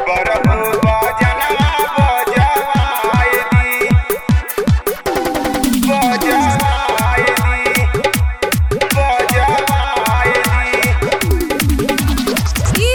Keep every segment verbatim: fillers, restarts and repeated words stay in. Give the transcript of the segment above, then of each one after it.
बरहु बजनवा बजवाई दी बजवाई दी बजवाई दी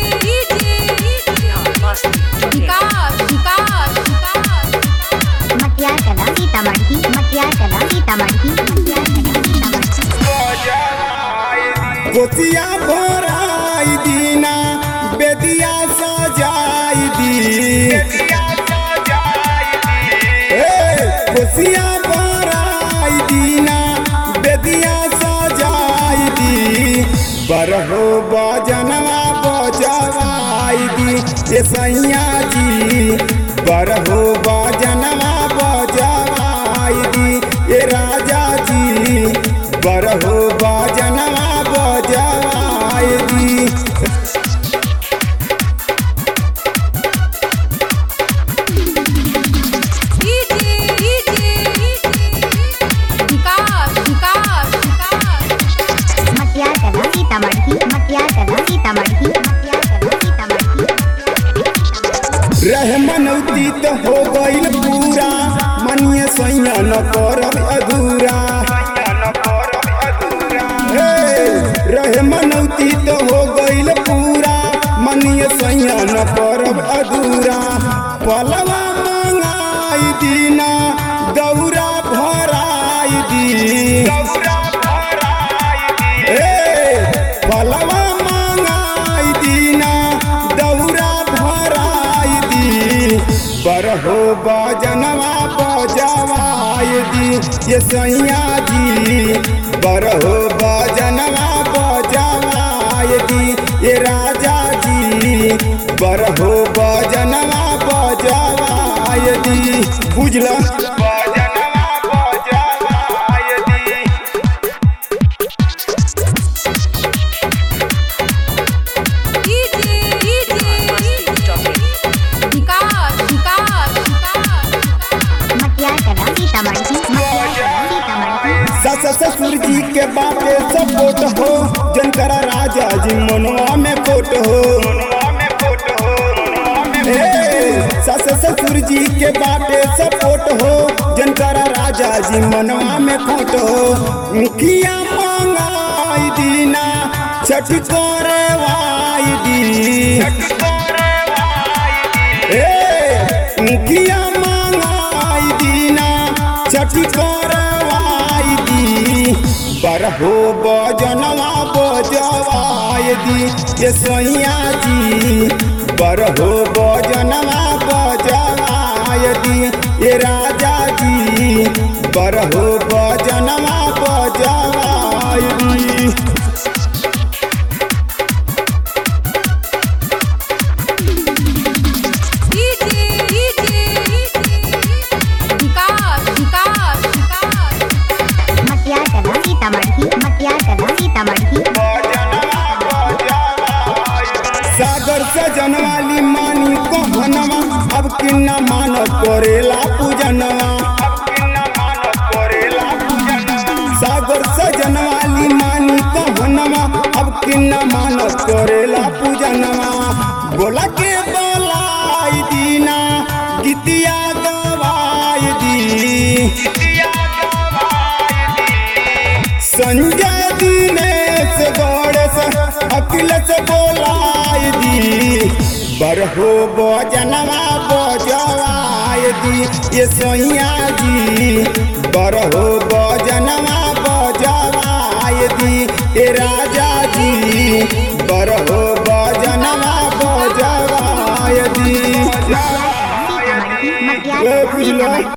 विकास विकास विकास मटियार कला सीतामढ़ी मटियार कला सीतामढ़ी मटियार कला सीतामढ़ी बजवाई दी कोसिया भराई दीना बेदिया सजाई दी बेदिया सजाई दी ए कोसिया भराई दीना बेदिया सजाई दी बरहो बजनवा बजवाई दी ए सैया जी बरहो बजनवा बजवाई दी ए राजा जी बरहो बजनवा बजवाई दी विकास विकास विकास मटियार कला सीतामढ़ी मटियार कला सीतामढ़ी मटियार कला सीतामढ़ी रह मनौती तो हो गईल पूरा मनिए सैया न करब अधूरा न करब अधूरा हे रह मनौती तो हो गईल पूरा मनिए सैया न करब अधूरा पलवा मंगाई दीना दौरा भराई दी दौरा भराई दी ए पलवा मंगाई दीना दौरा भराई दी बरहो बजनवा बजवाई दी ये सैया जी बरहो बजनवा बजवाई दी ये राजा जी बरहो बजनवा बजवाई दी बुझला बजनवा बजवाई दी विकास विकास विकास मटियार कला सीतामढ़ी मटियार कला सीतामढ़ी सस ससुर जी के बाटे सपोर्ट हो जनकरा राजा जी मनवा में कोट हो मनवा में फोटो मनवा में हे सस ससुर जी के बाटे सपोर्ट हो जनकरा राजा जी मनवा में कोट हो मुखिया मंगाई दीना छठ करवाई दी हे मुखिया मंगाई दीना छठ करवाई दी बरहो बजनवा बजवाई दी ये सैया जी बरहो बजनवा बजवाई दी ये राजा जी बरहो बजनवा बजवाई दी विकास विकास विकास मटियार कला सीतामढ़ी मटियार कला सीतामढ़ी सागर से जनवाली मानी कहनवा अब किन्ना मान करेला पूजनवा सागर से जनवाली मानी कहनवा अब किन्ना मान करेला पूजनवा बोला के बोलाई दीना गीतिया गवाई दी संजय दिनेश गणेश अखिलेश बोलाई दी बरहो बजनवा बजवाई दी ये सैया जी बरहो बजनवा बजवाई दी ये राजा जी बरहो बजनवा बजवाई दी सीतामढ़ी मटियार ए, कला बुझलो? सीतामढ़ी